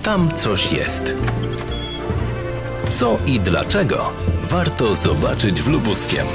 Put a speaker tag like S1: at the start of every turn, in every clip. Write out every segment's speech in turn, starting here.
S1: tam coś jest. Co i dlaczego warto zobaczyć w Lubuskiem.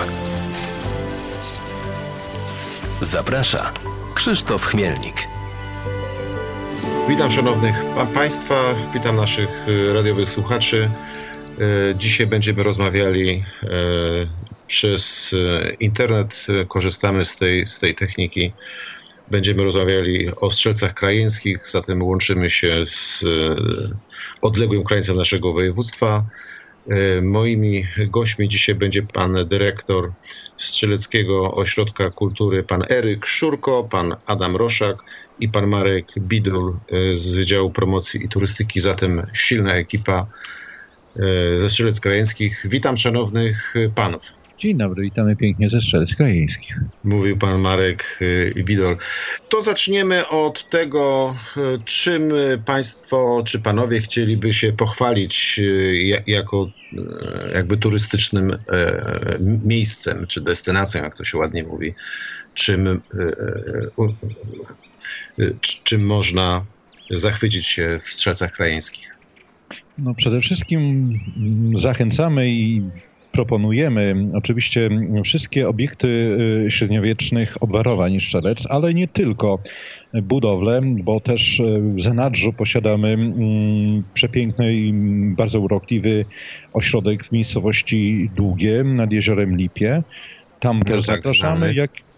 S1: Zaprasza Krzysztof Chmielnik.
S2: Witam szanownych Państwa, witam naszych radiowych słuchaczy. Dzisiaj będziemy rozmawiali przez internet, korzystamy z tej techniki. Będziemy rozmawiali o strzelcach krajeńskich, zatem łączymy się z odległym krańcem naszego województwa. Moimi gośćmi dzisiaj będzie pan dyrektor Strzeleckiego Ośrodka Kultury, pan Eryk Szurko, pan Adam Roszak i pan Marek Bidul z Wydziału Promocji i Turystyki, zatem silna ekipa ze Strzelec Krajeńskich. Witam szanownych panów.
S3: Dzień dobry, witamy pięknie ze Strzelec Krajeńskich.
S2: Mówił pan Marek Bidul. To zaczniemy od tego, czym państwo czy panowie chcieliby się pochwalić jako jakby turystycznym miejscem czy destynacją, jak to się ładnie mówi, czym można zachwycić się w Strzelcach Krajeńskich.
S3: No przede wszystkim zachęcamy i proponujemy oczywiście wszystkie obiekty średniowiecznych obwarowań Strzelec, ale nie tylko budowle, bo też w zanadrzu posiadamy przepiękny i bardzo urokliwy ośrodek w miejscowości Długie nad jeziorem Lipie. Tam też zapraszamy.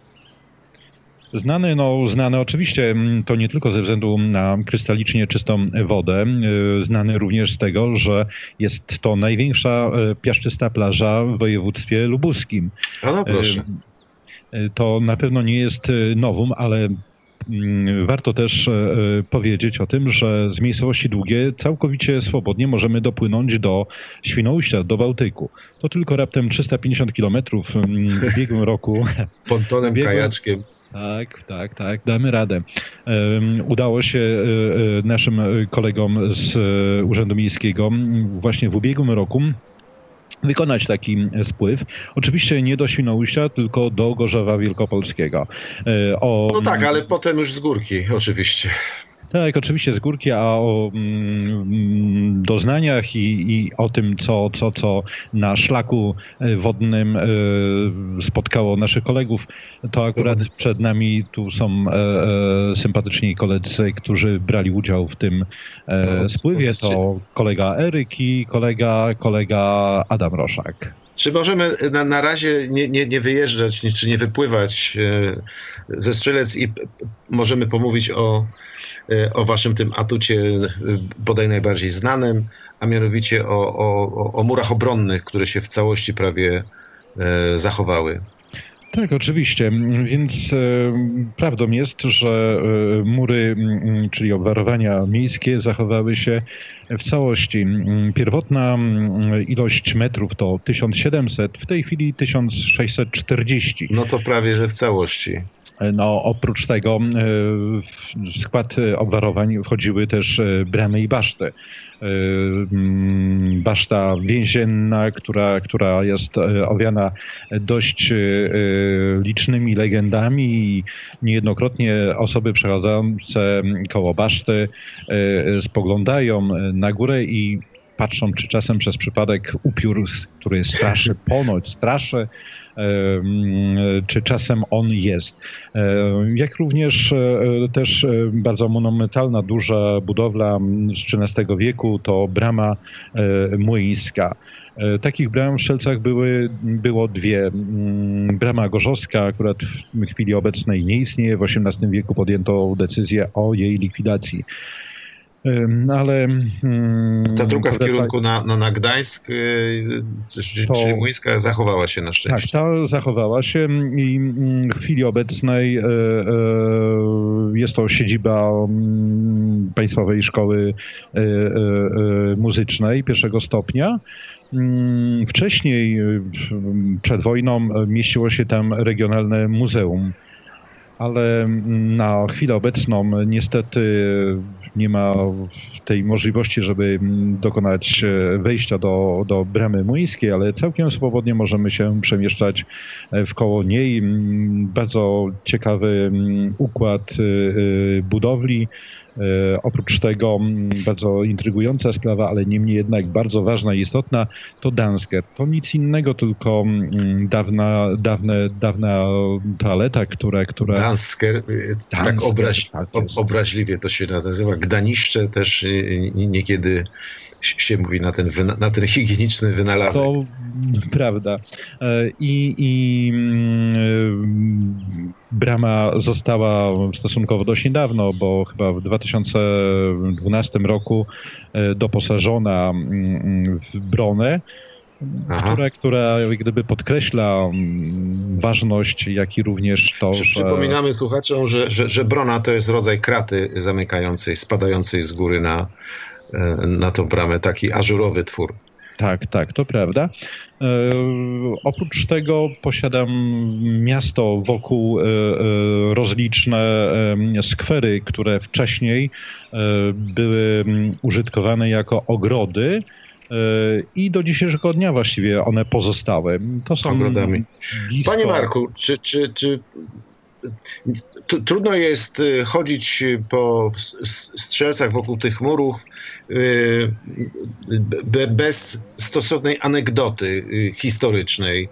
S3: Znany oczywiście to nie tylko ze względu na krystalicznie czystą wodę, znany również z tego, że jest to największa piaszczysta plaża w województwie lubuskim.
S2: No proszę.
S3: To na pewno nie jest nowum, ale warto też powiedzieć o tym, że z miejscowości Długie całkowicie swobodnie możemy dopłynąć do Świnoujścia, do Bałtyku. To tylko raptem 350 kilometrów w ubiegłym roku.
S2: Pontonem, kajaczkiem.
S3: Tak, damy radę. Udało się naszym kolegom z Urzędu Miejskiego właśnie w ubiegłym roku wykonać taki spływ. Oczywiście nie do Świnoujścia, tylko do Gorzowa Wielkopolskiego.
S2: No tak, ale potem już z górki oczywiście.
S3: Tak, oczywiście z górki, a o doznaniach i o tym, co na szlaku wodnym spotkało naszych kolegów, to akurat przed nami tu są sympatyczni koledzy, którzy brali udział w tym spływie. To kolega Eryk i kolega Adam Roszak.
S2: Czy możemy na razie nie wyjeżdżać, czy nie wypływać ze Strzelec i możemy pomówić o waszym tym atucie bodaj najbardziej znanym, a mianowicie o murach obronnych, które się w całości prawie zachowały?
S3: Tak, oczywiście. Więc prawdą jest, że mury, czyli obwarowania miejskie, zachowały się w całości. Pierwotna ilość metrów to 1700, w tej chwili 1640.
S2: No to prawie, że w całości.
S3: No, oprócz tego w skład obwarowań wchodziły też bramy i baszty. Baszta więzienna, która jest owiana dość licznymi legendami i niejednokrotnie osoby przechodzące koło baszty spoglądają na górę i patrzą, czy czasem przez przypadek upiór, który ponoć straszy, czy czasem on jest. Jak również też bardzo monumentalna, duża budowla z XIII wieku to brama młyńska. Takich bram w Strzelcach było dwie. Brama Gorzowska akurat w chwili obecnej nie istnieje. W XVIII wieku podjęto decyzję o jej likwidacji. Ale
S2: ta druga w kierunku na Gdańsk, czyli Młyńska, zachowała się na szczęście.
S3: Tak, ta zachowała się i w chwili obecnej jest to siedziba Państwowej Szkoły Muzycznej pierwszego stopnia. Wcześniej, przed wojną, mieściło się tam regionalne muzeum, ale na chwilę obecną niestety nie ma tej możliwości, żeby dokonać wejścia do bramy młyńskiej, ale całkiem swobodnie możemy się przemieszczać wkoło niej. Bardzo ciekawy układ budowli, Oprócz tego bardzo intrygująca sprawa, ale niemniej jednak bardzo ważna i istotna, to Dansker. To nic innego, tylko dawna toaleta, która...
S2: Dansker, tak obraźliwie to się nazywa. Gdaniszcze też niekiedy się mówi na ten higieniczny wynalazek.
S3: To prawda. I brama została stosunkowo dość niedawno, bo chyba w 2012 roku doposażona w bronę, która jak gdyby podkreśla ważność, jak i również to, że...
S2: Przypominamy słuchaczom, że brona to jest rodzaj kraty zamykającej, spadającej z góry na tą bramę, taki ażurowy twór.
S3: Tak, to prawda. Oprócz tego posiadam miasto wokół rozliczne skwery, które wcześniej były użytkowane jako ogrody i do dzisiejszego dnia właściwie one pozostały. To są
S2: ogrodami. Panie Marku, czy trudno jest chodzić po strzelcach wokół tych murów bez stosownej anegdoty historycznej.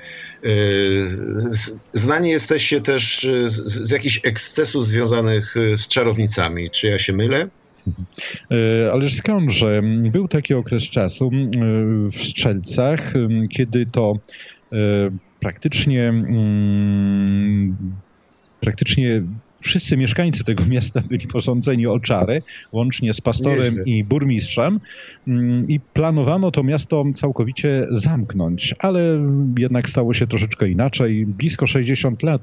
S2: Znani jesteście też z jakichś ekscesów związanych z czarownicami. Czy ja się mylę?
S3: Ależ skądże? Był taki okres czasu w Strzelcach, kiedy to praktycznie wszyscy mieszkańcy tego miasta byli posądzeni o czary, łącznie z pastorem i burmistrzem, i planowano to miasto całkowicie zamknąć, ale jednak stało się troszeczkę inaczej. Blisko 60 lat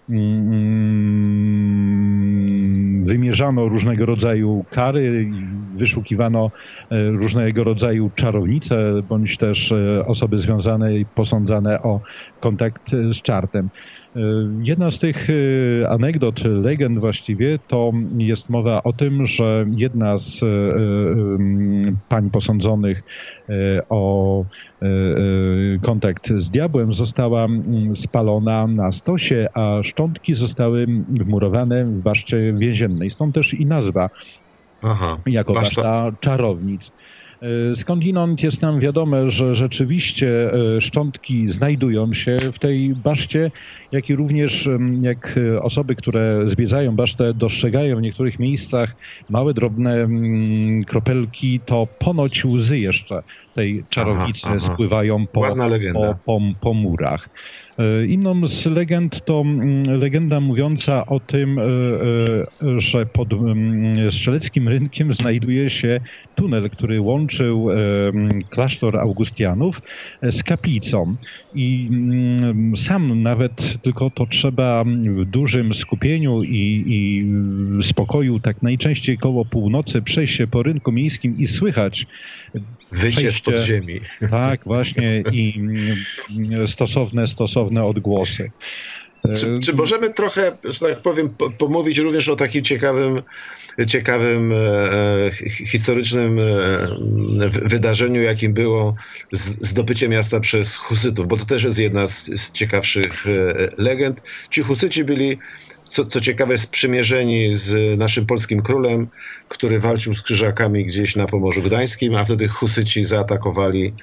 S3: wymierzano różnego rodzaju kary i wyszukiwano różnego rodzaju czarownice, bądź też osoby związane i posądzane o kontakt z czartem. Jedna z tych anegdot, legend właściwie, to jest mowa o tym, że jedna z pań posądzonych o kontakt z diabłem została spalona na stosie, a szczątki zostały wmurowane w baszcie więziennej. Stąd też i nazwa jako baszta czarownic. Skądinąd jest nam wiadome, że rzeczywiście szczątki znajdują się w tej baszcie, jak i również jak osoby, które zwiedzają basztę, dostrzegają w niektórych miejscach małe, drobne kropelki, to ponoć łzy jeszcze tej czarownicy spływają po murach. Inną z legend to legenda mówiąca o tym, że pod strzeleckim rynkiem znajduje się tunel, który łączył klasztor Augustianów z kaplicą. I sam nawet tylko to trzeba w dużym skupieniu i spokoju, tak najczęściej koło północy, przejść się po rynku miejskim i słychać
S2: wyjście z podziemi.
S3: Tak, właśnie, i stosowne odgłosy.
S2: Czy możemy trochę, że tak powiem, pomówić również o takim ciekawym historycznym wydarzeniu, jakim było zdobycie miasta przez husytów, bo to też jest jedna z ciekawszych legend. Ci husyci byli, co ciekawe, sprzymierzeni z naszym polskim królem, który walczył z krzyżakami gdzieś na Pomorzu Gdańskim, a wtedy husyci zaatakowali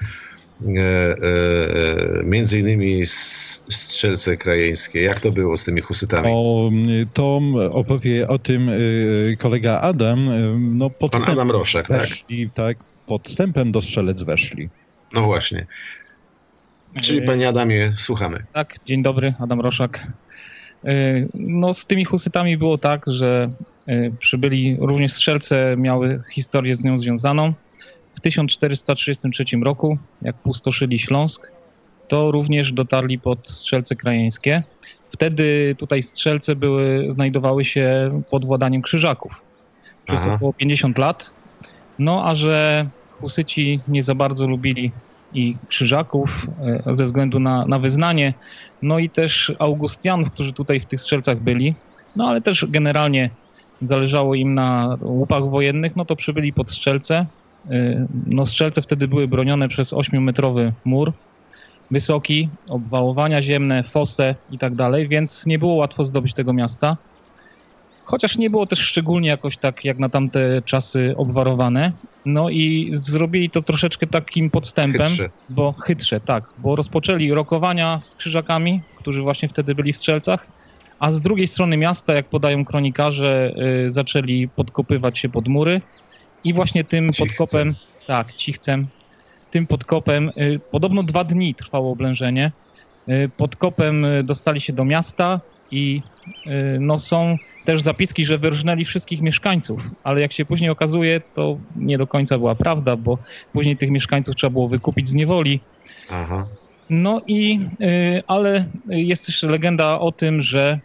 S2: między innymi Strzelce Krajeńskie. Jak to było z tymi husytami?
S3: To opowie o tym kolega Adam.
S2: Pan Adam Roszak,
S3: weszli, tak? Podstępem do Strzelec weszli.
S2: No właśnie. Czyli panie Adamie, słuchamy.
S4: Tak, dzień dobry, Adam Roszak. No z tymi husytami było tak, że przybyli, również Strzelce miały historię z nią związaną. W 1433 roku, jak pustoszyli Śląsk, to również dotarli pod Strzelce Krajeńskie. Wtedy tutaj Strzelce znajdowały się pod władaniem Krzyżaków przez około 50 lat. No a że husyci nie za bardzo lubili i Krzyżaków ze względu na wyznanie, no i też Augustianów, którzy tutaj w tych Strzelcach byli, no ale też generalnie zależało im na łupach wojennych, no to przybyli pod Strzelce. No Strzelce wtedy były bronione przez 8-metrowy mur, wysoki, obwałowania ziemne, fosę i tak dalej, więc nie było łatwo zdobyć tego miasta. chociaż nie było też szczególnie jakoś tak jak na tamte czasy obwarowane. No i zrobili to troszeczkę takim podstępem, chytrze, bo rozpoczęli rokowania z Krzyżakami, którzy właśnie wtedy byli w Strzelcach, a z drugiej strony miasta, jak podają kronikarze, zaczęli podkopywać się pod mury i właśnie tym podkopem, Cichcem, tym podkopem, podobno 2 dni trwało oblężenie, podkopem dostali się do miasta i no są też zapiski, że wyrżnęli wszystkich mieszkańców, ale jak się później okazuje, to nie do końca była prawda, bo później tych mieszkańców trzeba było wykupić z niewoli.
S2: Aha.
S4: No i, ale jest też legenda o tym, że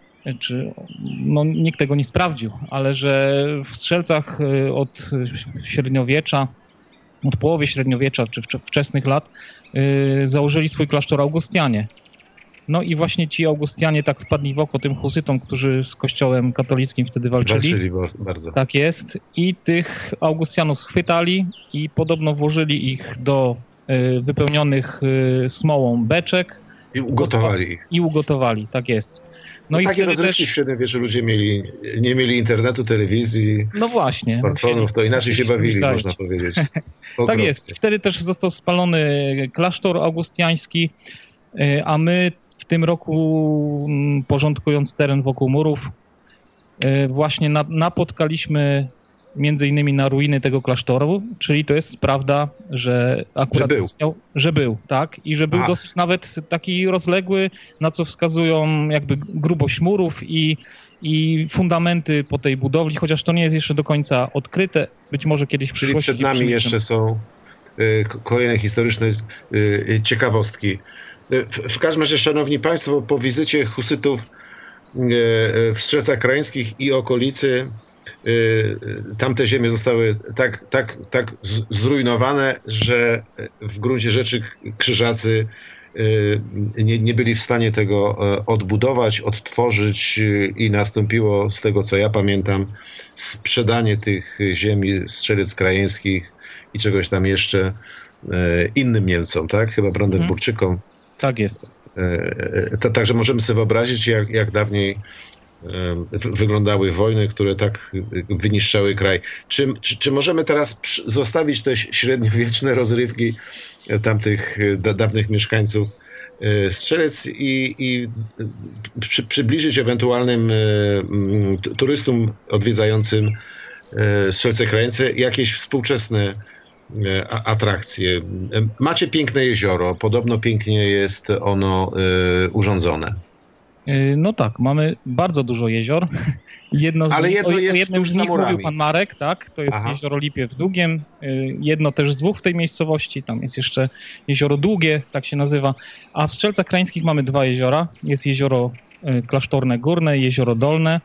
S4: nikt tego nie sprawdził, ale że w Strzelcach od średniowiecza, od połowy średniowiecza czy wczesnych lat założyli swój klasztor Augustianie. No i właśnie ci Augustianie tak wpadli w oko tym husytom, którzy z kościołem katolickim wtedy walczyli.
S2: Walczyli bardzo.
S4: Tak jest. I tych Augustianów schwytali i podobno włożyli ich do wypełnionych smołą beczek.
S2: I ugotowali ich.
S4: I ugotowali, tak jest.
S2: No i takie rozrywki w średniowieczu ludzie nie mieli internetu, telewizji, smartfonów, to inaczej się bawili, można powiedzieć.
S4: Tak jest. Wtedy też został spalony klasztor augustiański, a my w tym roku, porządkując teren wokół murów, właśnie między innymi na ruiny tego klasztoru, czyli to jest prawda, że akurat był, tak, i że był dosyć nawet taki rozległy, na co wskazują jakby grubość murów i fundamenty po tej budowli, chociaż to nie jest jeszcze do końca odkryte, być może kiedyś w przyszłości.
S2: Czyli przed nami jeszcze są kolejne historyczne ciekawostki. W każdym razie, szanowni państwo, po wizycie husytów w Strzelcach Krajeńskich i okolicy, tamte ziemie zostały tak zrujnowane, że w gruncie rzeczy Krzyżacy nie byli w stanie tego odbudować, odtworzyć i nastąpiło, z tego co ja pamiętam, sprzedanie tych ziemi Strzelec Krajeńskich i czegoś tam jeszcze innym Niemcom, tak? Chyba Brandenburczykom.
S4: Tak jest.
S2: Także możemy sobie wyobrazić, jak dawniej wyglądały wojny, które tak wyniszczały kraj. Czy możemy teraz zostawić te średniowieczne rozrywki tamtych dawnych mieszkańców Strzelec i przybliżyć ewentualnym turystom odwiedzającym Strzelce Krajeńce jakieś współczesne atrakcje? Macie piękne jezioro, podobno pięknie jest ono urządzone.
S4: No tak, mamy bardzo dużo jezior. Jedno z nich mówił pan Marek, tak? To jest jezioro Lipiew Długiem. Jedno też z 2 w tej miejscowości. Tam jest jeszcze jezioro Długie, tak się nazywa. A w Strzelcach Krajeńskich mamy 2 jeziora. Jest jezioro Klasztorne Górne i jezioro Dolne.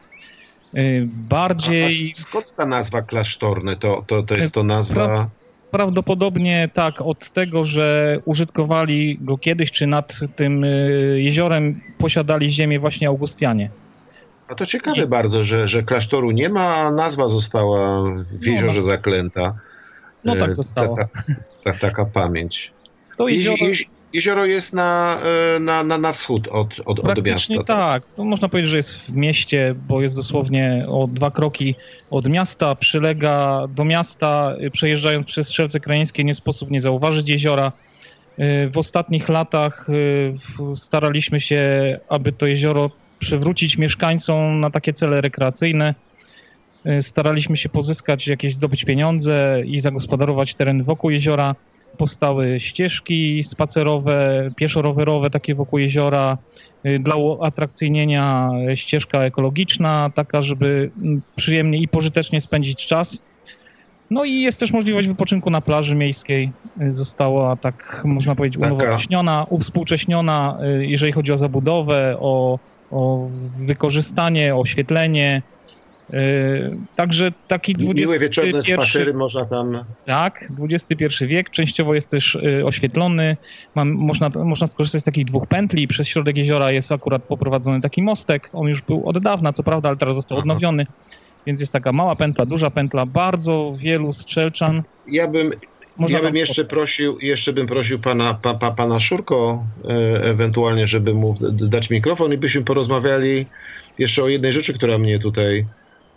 S2: Skąd ta nazwa klasztorne? To jest to nazwa...
S4: Prawdopodobnie tak, od tego, że użytkowali go kiedyś, czy nad tym jeziorem posiadali ziemię właśnie Augustianie.
S2: A to ciekawe bardzo, że klasztoru nie ma, a nazwa została w jeziorze zaklęta.
S4: No tak zostało.
S2: Taka pamięć.
S4: To
S2: jezioro jest na wschód od miasta.
S4: Tak, to można powiedzieć, że jest w mieście, bo jest dosłownie o 2 kroki od miasta, przylega do miasta. Przejeżdżając przez Strzelce Krajeńskie nie sposób nie zauważyć jeziora. W ostatnich latach staraliśmy się, aby to jezioro przywrócić mieszkańcom na takie cele rekreacyjne. Staraliśmy się zdobyć pieniądze i zagospodarować teren wokół jeziora. Powstały ścieżki spacerowe, pieszo-rowerowe takie wokół jeziora. Dla uatrakcyjnienia ścieżka ekologiczna, taka, żeby przyjemnie i pożytecznie spędzić czas. No i jest też możliwość wypoczynku na plaży miejskiej. Została, tak można powiedzieć, unowocześniona, uwspółcześniona, jeżeli chodzi o zabudowę, o wykorzystanie, oświetlenie. Także taki
S2: miłe wieczorne spacery można tam...
S4: Tak, XXI wiek, częściowo jest też oświetlony. Można skorzystać z takich 2 pętli. Przez środek jeziora jest akurat poprowadzony taki mostek. On już był od dawna, co prawda, ale teraz został odnowiony. Więc jest taka mała pętla, duża pętla. Bardzo wielu strzelczan.
S2: Ja bym jeszcze prosił pana Szurko ewentualnie, żeby mu dać mikrofon i byśmy porozmawiali jeszcze o jednej rzeczy, która mnie tutaj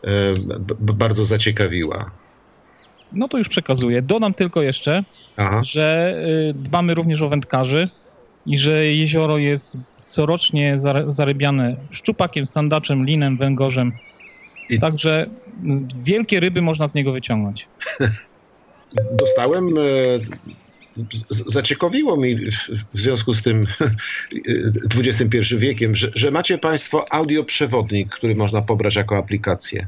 S2: bardzo zaciekawiła.
S4: No to już przekazuję. Dodam tylko jeszcze, że dbamy również o wędkarzy i że jezioro jest corocznie zarybiane szczupakiem, sandaczem, linem, węgorzem. Także wielkie ryby można z niego wyciągnąć.
S2: Dostałem, zaciekawiło mi w związku z tym XXI wiekiem, że macie Państwo audioprzewodnik, który można pobrać jako aplikację.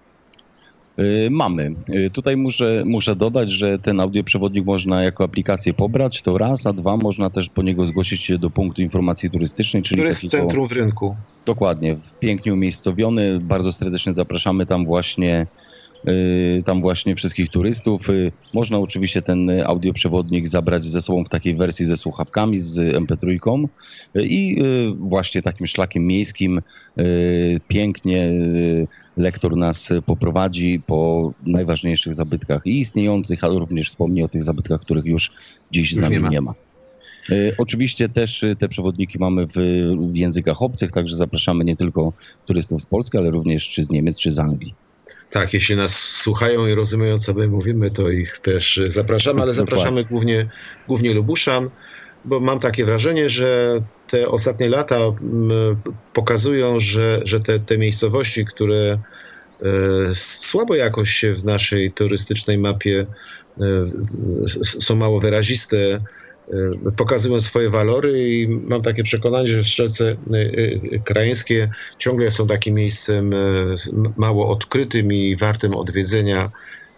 S5: Mamy. Tutaj muszę dodać, że ten audioprzewodnik można jako aplikację pobrać, to raz, a dwa, można też po niego zgłosić się do punktu informacji turystycznej. Czyli
S2: który jest w centrum w Rynku.
S5: Dokładnie, pięknie umiejscowiony. Bardzo serdecznie zapraszamy tam właśnie wszystkich turystów. Można oczywiście ten audioprzewodnik zabrać ze sobą w takiej wersji ze słuchawkami, z MP3 i właśnie takim szlakiem miejskim pięknie lektor nas poprowadzi po najważniejszych zabytkach i istniejących, ale również wspomni o tych zabytkach, których już dziś z nami nie ma. Oczywiście też te przewodniki mamy w językach obcych, także zapraszamy nie tylko turystów z Polski, ale również czy z Niemiec, czy z Anglii.
S2: Tak, jeśli nas słuchają i rozumieją, co my mówimy, to ich też zapraszamy, ale zapraszamy głównie Lubuszan, bo mam takie wrażenie, że te ostatnie lata pokazują, że te miejscowości, które słabo jakoś się w naszej turystycznej mapie są mało wyraziste, pokazują swoje walory i mam takie przekonanie, że Strzelce Krajeńskie ciągle są takim miejscem mało odkrytym i wartym odwiedzenia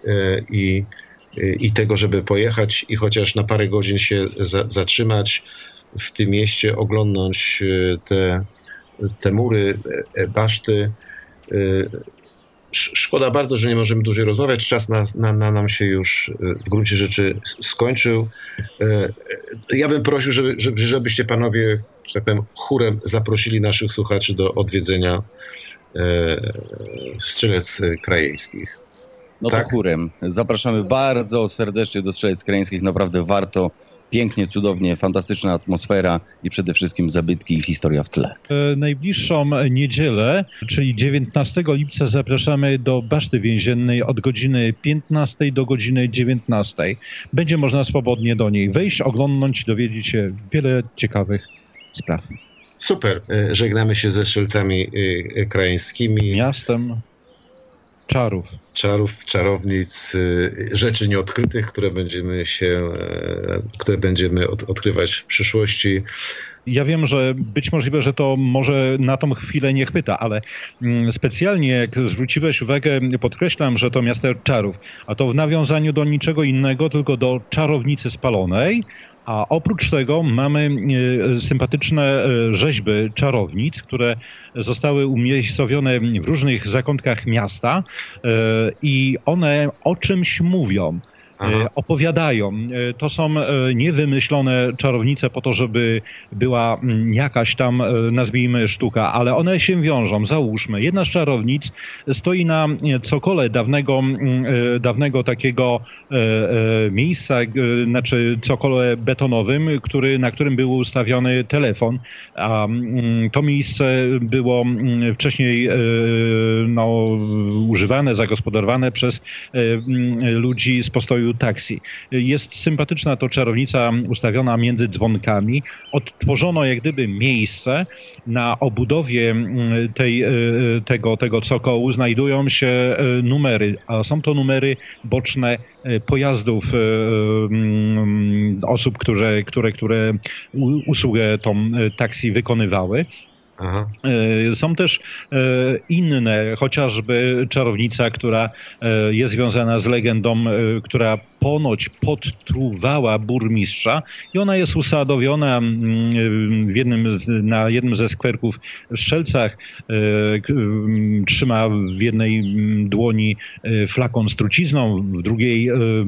S2: i tego, żeby pojechać i chociaż na parę godzin się zatrzymać w tym mieście, oglądnąć te mury, baszty. Szkoda bardzo, że nie możemy dłużej rozmawiać. Czas nam się już w gruncie rzeczy skończył. Ja bym prosił, żebyście panowie, że tak powiem, chórem zaprosili naszych słuchaczy do odwiedzenia Strzelec Krajeńskich.
S5: No tak? To chórem. Zapraszamy bardzo serdecznie do Strzelec Krajeńskich. Naprawdę warto. Pięknie, cudownie, fantastyczna atmosfera i przede wszystkim zabytki i historia w tle.
S3: Najbliższą niedzielę, czyli 19 lipca, zapraszamy do Baszty Więziennej od godziny 15 do godziny 19. Będzie można swobodnie do niej wejść, oglądnąć, dowiedzieć się wiele ciekawych spraw.
S2: Super. Żegnamy się ze Strzelcami Krajeńskimi.
S3: Miastem czarów, czarownic,
S2: rzeczy nieodkrytych, które będziemy odkrywać w przyszłości.
S3: Ja wiem, że być możliwe, że to może na tą chwilę nie chwyta, ale specjalnie jak zwróciłeś uwagę, podkreślam, że to miasto czarów, a to w nawiązaniu do niczego innego, tylko do czarownicy spalonej. A oprócz tego mamy sympatyczne rzeźby czarownic, które zostały umiejscowione w różnych zakątkach miasta i one o czymś mówią. Opowiadają. To są niewymyślone czarownice po to, żeby była jakaś tam, nazwijmy, sztuka, ale one się wiążą. Załóżmy, jedna z czarownic stoi na cokole dawnego takiego miejsca, znaczy cokole betonowym, na którym był ustawiony telefon. A to miejsce było wcześniej używane, zagospodarowane przez ludzi z postoju taksi. Jest sympatyczna to czarownica ustawiona między dzwonkami. Odtworzono jak gdyby miejsce. Na obudowie tego cokołu znajdują się numery, a są to numery boczne pojazdów osób, które usługę tą taksi wykonywały. Aha. Są też inne, chociażby czarownica, która jest związana z legendą, która ponoć podtruwała burmistrza i ona jest usadowiona na jednym ze skwerków w Strzelcach. Trzyma w jednej dłoni flakon z trucizną, w drugiej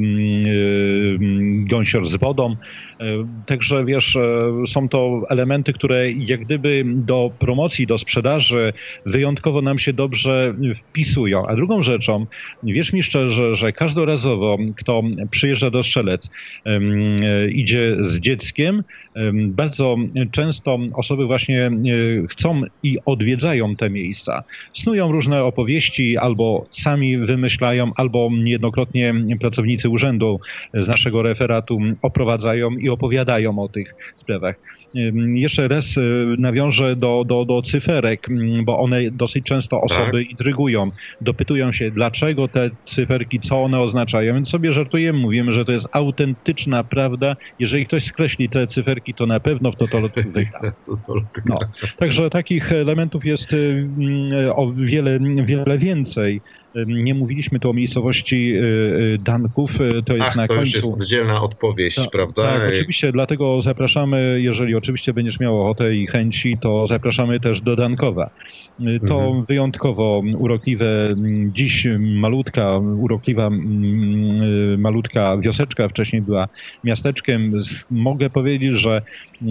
S3: gąsior z wodą. Także wiesz, są to elementy, które jak gdyby do promocji, do sprzedaży wyjątkowo nam się dobrze wpisują. A drugą rzeczą, wierz mi szczerze, że każdorazowo, kto przyjeżdża do Strzelec, idzie z dzieckiem. Bardzo często osoby właśnie chcą i odwiedzają te miejsca. Snują różne opowieści, albo sami wymyślają, albo niejednokrotnie pracownicy urzędu z naszego referatu oprowadzają i opowiadają o tych sprawach. Jeszcze raz nawiążę do cyferek, bo one dosyć często osoby intrygują. Dopytują się, dlaczego te cyferki, co one oznaczają. Więc sobie żartujemy, mówimy, że to jest autentyczna prawda. Jeżeli ktoś skreśli te cyferki, to na pewno w totolotka wygra. No. Także takich elementów jest o wiele więcej. Nie mówiliśmy tu o miejscowości Danków, to jest na końcu. To już jest
S2: oddzielna odpowiedź, prawda?
S3: Tak, oczywiście, dlatego zapraszamy, jeżeli oczywiście będziesz miał ochotę i chęci, to zapraszamy też do Dankowa. To wyjątkowo urokliwe, dziś urokliwa malutka wioseczka, wcześniej była miasteczkiem. Mogę powiedzieć, że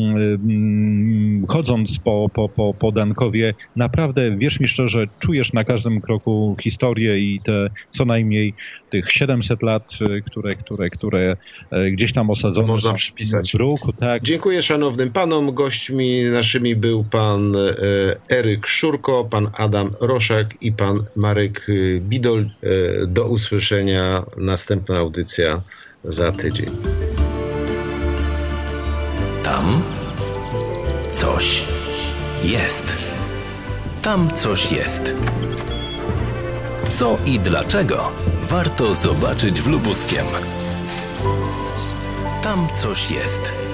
S3: chodząc po Dankowie, naprawdę, wierz mi szczerze, czujesz na każdym kroku historię i te co najmniej tych 700 lat, które gdzieś tam osadzone
S2: można przypisać w ruchu.
S3: Tak.
S2: Dziękuję szanownym panom. Gośćmi naszymi był pan Eryk Szurko, pan Adam Roszak i pan Marek Bidol. Do usłyszenia. Następna audycja za tydzień.
S1: Tam coś jest. Tam coś jest. Co i dlaczego warto zobaczyć w Lubuskiem. Tam coś jest.